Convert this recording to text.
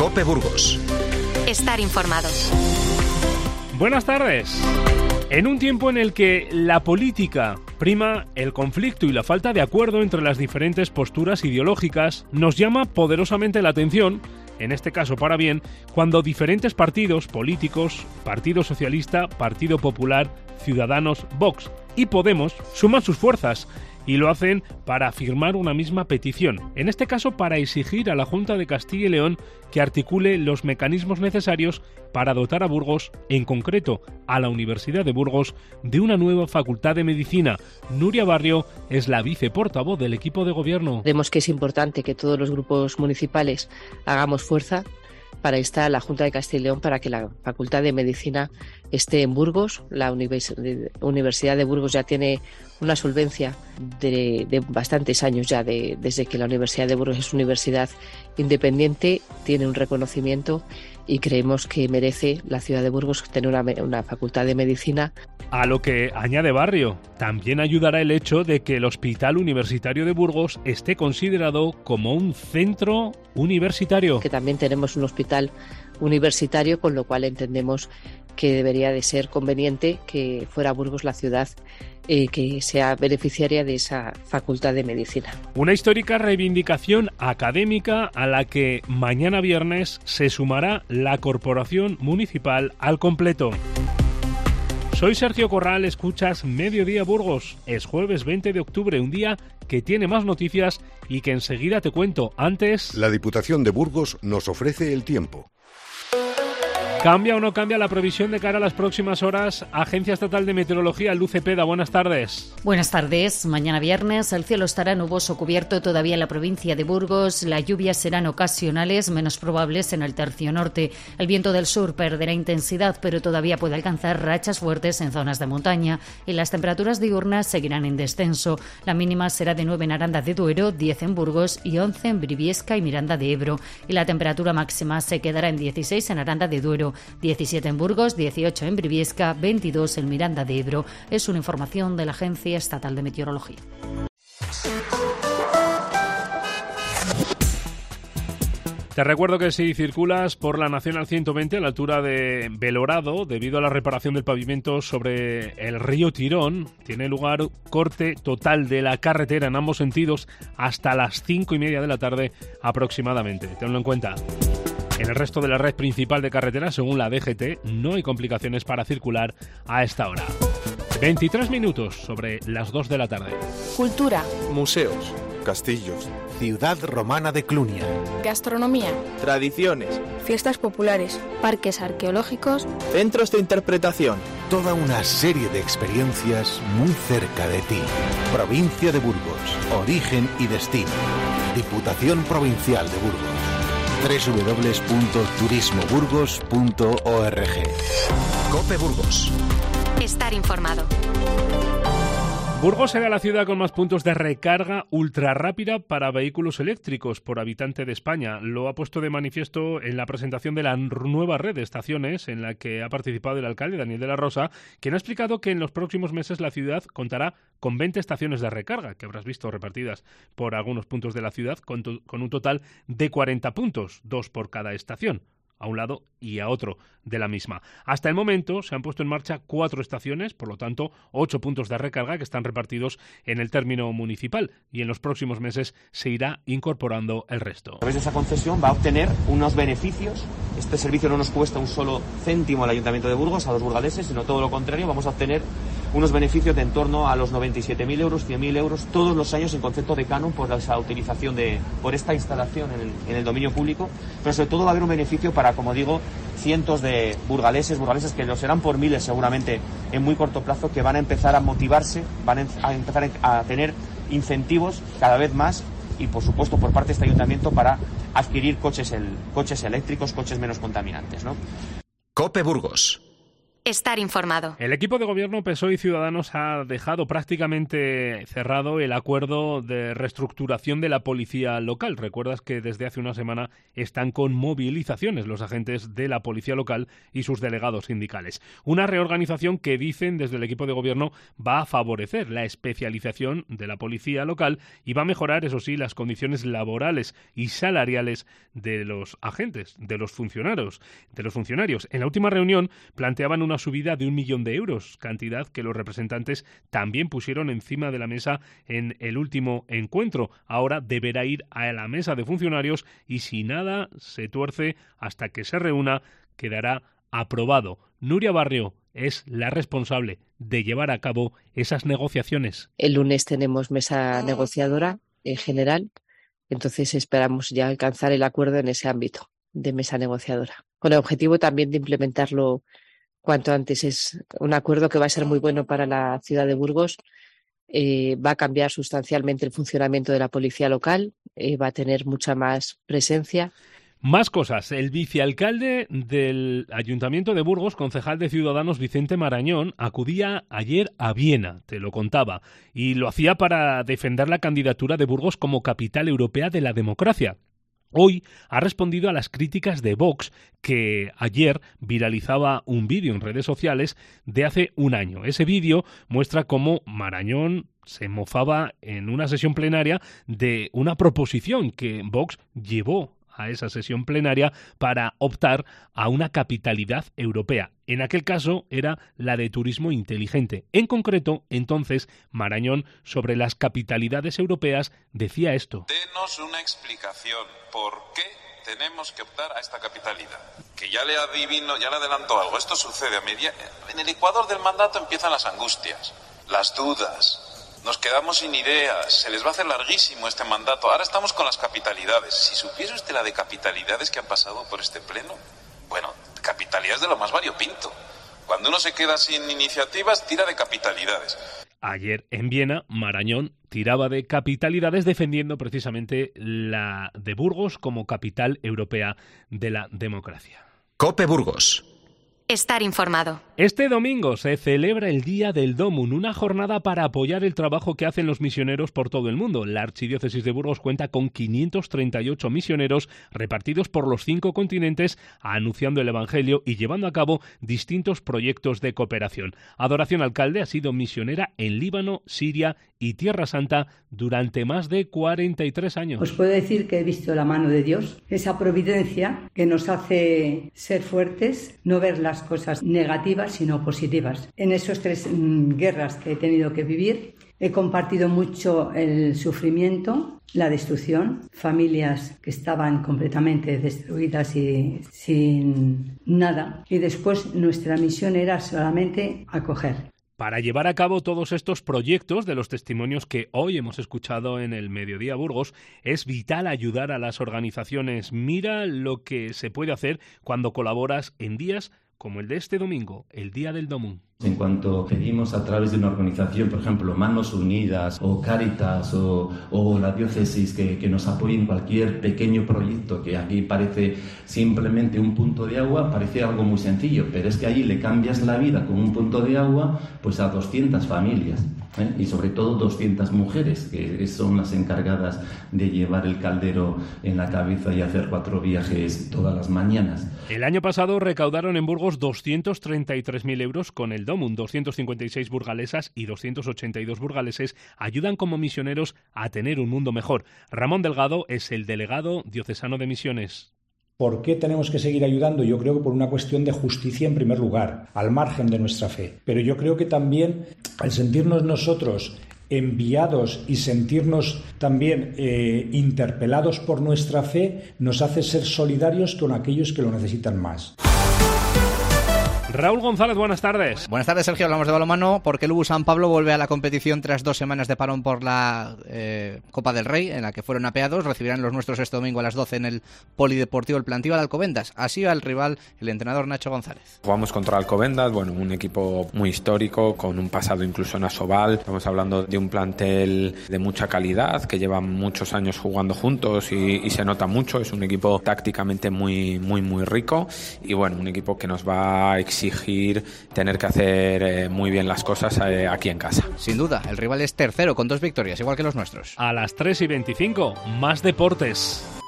COPE Burgos. Estar informados. Buenas tardes. En un tiempo en el que la política prima el conflicto y la falta de acuerdo entre las diferentes posturas ideológicas, nos llama poderosamente la atención, en este caso para bien, cuando diferentes partidos políticos, Partido Socialista, Partido Popular, Ciudadanos, Vox y Podemos, suman sus fuerzas y lo hacen para firmar una misma petición, en este caso para exigir a la Junta de Castilla y León que articule los mecanismos necesarios para dotar a Burgos, en concreto a la Universidad de Burgos, de una nueva facultad de medicina. Nuria Barrio es la viceportavoz del equipo de gobierno. Creemos que es importante que todos los grupos municipales hagamos fuerza para instar a la Junta de Castilla y León para que la Facultad de Medicina esté en Burgos. La Universidad de Burgos ya tiene una solvencia de bastantes años ya, desde que la Universidad de Burgos es universidad independiente, tiene un reconocimiento y creemos que merece la ciudad de Burgos tener una facultad de medicina. A lo que añade Barrio, también ayudará el hecho de que el Hospital Universitario de Burgos esté considerado como un centro universitario. Que también tenemos un hospital universitario, con lo cual entendemos que debería de ser conveniente que fuera Burgos la ciudad que sea beneficiaria de esa facultad de medicina. Una histórica reivindicación académica a la que mañana viernes se sumará la Corporación Municipal al completo. Soy Sergio Corral, escuchas Mediodía Burgos. Es jueves 20 de octubre, un día que tiene más noticias y que enseguida te cuento. Antes, la Diputación de Burgos nos ofrece el tiempo. ¿Cambia o no cambia la previsión de cara a las próximas horas? Agencia Estatal de Meteorología, Luz Cepeda, buenas tardes. Buenas tardes. Mañana viernes el cielo estará nuboso cubierto todavía en la provincia de Burgos. Las lluvias serán ocasionales, menos probables en el tercio norte. El viento del sur perderá intensidad, pero todavía puede alcanzar rachas fuertes en zonas de montaña. Y las temperaturas diurnas seguirán en descenso. La mínima será de 9 en Aranda de Duero, 10 en Burgos y 11 en Briviesca y Miranda de Ebro. Y la temperatura máxima se quedará en 16 en Aranda de Duero, 17 en Burgos, 18 en Briviesca, 22 en Miranda de Ebro. Es una información de la Agencia Estatal de Meteorología. Te recuerdo que si circulas por la Nacional 120 a la altura de Belorado, debido a la reparación del pavimento sobre el río Tirón, tiene lugar corte total de la carretera en ambos sentidos hasta las 5:30 de la tarde aproximadamente. Tenlo en cuenta. En el resto de la red principal de carreteras, según la DGT, no hay complicaciones para circular a esta hora. 23 minutos sobre las 2 de la tarde. Cultura. Museos. Castillos. Ciudad romana de Clunia. Gastronomía. Tradiciones. Fiestas populares. Parques arqueológicos. Centros de interpretación. Toda una serie de experiencias muy cerca de ti. Provincia de Burgos. Origen y destino. Diputación Provincial de Burgos. www.turismoburgos.org. COPE Burgos. Estar informado. Burgos será la ciudad con más puntos de recarga ultrarrápida para vehículos eléctricos por habitante de España. Lo ha puesto de manifiesto en la presentación de la nueva red de estaciones en la que ha participado el alcalde Daniel de la Rosa, quien ha explicado que en los próximos meses la ciudad contará con 20 estaciones de recarga, que habrás visto repartidas por algunos puntos de la ciudad, con un total de 40 puntos, 2 por cada estación, a un lado y a otro de la misma. Hasta el momento se han puesto en marcha 4 estaciones, por lo tanto 8 puntos de recarga que están repartidos en el término municipal, y en los próximos meses se irá incorporando el resto. A través de esa concesión va a obtener unos beneficios. Este servicio no nos cuesta un solo céntimo al Ayuntamiento de Burgos, a los burgaleses, sino todo lo contrario, vamos a obtener unos beneficios de en torno a los 97.000 euros, 100.000 euros todos los años en concepto de canon por esa utilización por esta instalación en el dominio público, pero sobre todo va a haber un beneficio para, como digo, cientos de burgaleses que lo serán por miles seguramente en muy corto plazo, que van a empezar a motivarse, van a empezar a tener incentivos cada vez más y, por supuesto, por parte de este ayuntamiento para adquirir coches eléctricos, coches menos contaminantes, ¿no? COPE Burgos. Estar informado. El equipo de gobierno PSOE y Ciudadanos ha dejado prácticamente cerrado el acuerdo de reestructuración de la policía local. Recuerdas que desde hace una semana están con movilizaciones los agentes de la policía local y sus delegados sindicales. Una reorganización que dicen desde el equipo de gobierno va a favorecer la especialización de la policía local y va a mejorar, eso sí, las condiciones laborales y salariales de los agentes, de los funcionarios. En la última reunión planteaban una subida de 1 millón de euros, cantidad que los representantes también pusieron encima de la mesa en el último encuentro. Ahora deberá ir a la mesa de funcionarios y si nada se tuerce hasta que se reúna, quedará aprobado. Nuria Barrio es la responsable de llevar a cabo esas negociaciones. El lunes tenemos mesa negociadora en general, entonces esperamos ya alcanzar el acuerdo en ese ámbito de mesa negociadora, con el objetivo también de implementarlo cuanto antes. Es un acuerdo que va a ser muy bueno para la ciudad de Burgos, va a cambiar sustancialmente el funcionamiento de la policía local, va a tener mucha más presencia. Más cosas. El vicealcalde del Ayuntamiento de Burgos, concejal de Ciudadanos Vicente Marañón, acudía ayer a Viena, te lo contaba, y lo hacía para defender la candidatura de Burgos como capital europea de la democracia. Hoy ha respondido a las críticas de Vox, que ayer viralizaba un vídeo en redes sociales de hace un año. Ese vídeo muestra cómo Marañón se mofaba en una sesión plenaria de una proposición que Vox llevó a esa sesión plenaria para optar a una capitalidad europea. En aquel caso era la de turismo inteligente. En concreto, entonces, Marañón, sobre las capitalidades europeas, decía esto. Denos una explicación. ¿Por qué tenemos que optar a esta capitalidad? Que ya le adivino, ya le adelanto algo. Esto sucede en el ecuador del mandato empiezan las angustias, las dudas. Nos quedamos sin ideas, se les va a hacer larguísimo este mandato. Ahora estamos con las capitalidades. Si supiese usted la de capitalidades que han pasado por este pleno, bueno, capitalidades de lo más variopinto. Cuando uno se queda sin iniciativas, tira de capitalidades. Ayer en Viena, Marañón tiraba de capitalidades defendiendo precisamente la de Burgos como capital europea de la democracia. COPE Burgos. Estar informado. Este domingo se celebra el Día del Dómun, una jornada para apoyar el trabajo que hacen los misioneros por todo el mundo. La Archidiócesis de Burgos cuenta con 538 misioneros repartidos por los 5 continentes, anunciando el Evangelio y llevando a cabo distintos proyectos de cooperación. Adoración Alcalde ha sido misionera en Líbano, Siria y Tierra Santa durante más de 43 años. Os puedo decir que he visto la mano de Dios, esa providencia que nos hace ser fuertes, no ver las cosas negativas sino positivas. En esas 3 guerras que he tenido que vivir, he compartido mucho el sufrimiento, la destrucción, familias que estaban completamente destruidas y sin nada. Y después nuestra misión era solamente acoger. Para llevar a cabo todos estos proyectos de los testimonios que hoy hemos escuchado en el Mediodía Burgos, es vital ayudar a las organizaciones. Mira lo que se puede hacer cuando colaboras en días como el de este domingo, el Día del Dómun. En cuanto pedimos a través de una organización, por ejemplo, Manos Unidas o Cáritas o la diócesis que nos apoyen cualquier pequeño proyecto, que aquí parece simplemente un punto de agua, parece algo muy sencillo, pero es que allí le cambias la vida con un punto de agua pues a 200 familias, y sobre todo 200 mujeres, que son las encargadas de llevar el caldero en la cabeza y hacer 4 viajes todas las mañanas. El año pasado recaudaron en Burgos 233.000 euros con el Dómun. 256 burgalesas y 282 burgaleses ayudan como misioneros a tener un mundo mejor. Ramón Delgado es el delegado diocesano de misiones. ¿Por qué tenemos que seguir ayudando? Yo creo que por una cuestión de justicia en primer lugar, al margen de nuestra fe. Pero yo creo que también al sentirnos nosotros enviados y sentirnos también interpelados por nuestra fe, nos hace ser solidarios con aquellos que lo necesitan más. Raúl González, buenas tardes. Buenas tardes, Sergio. Hablamos de balonmano porque el Ubu San Pablo vuelve a la competición tras 2 semanas de parón por la Copa del Rey, en la que fueron apeados. Recibirán los nuestros este domingo a las 12 en el Polideportivo El Plantío de Alcobendas. Así va el rival, el entrenador Nacho González. Jugamos contra Alcobendas, bueno, un equipo muy histórico, con un pasado incluso en Asobal. Estamos hablando de un plantel de mucha calidad, que lleva muchos años jugando juntos y se nota mucho. Es un equipo tácticamente muy rico y bueno, un equipo que nos va a exigir exigir tener que hacer muy bien las cosas aquí en casa. Sin duda, el rival es tercero con 2 victorias, igual que los nuestros. A las 3:25, más deportes.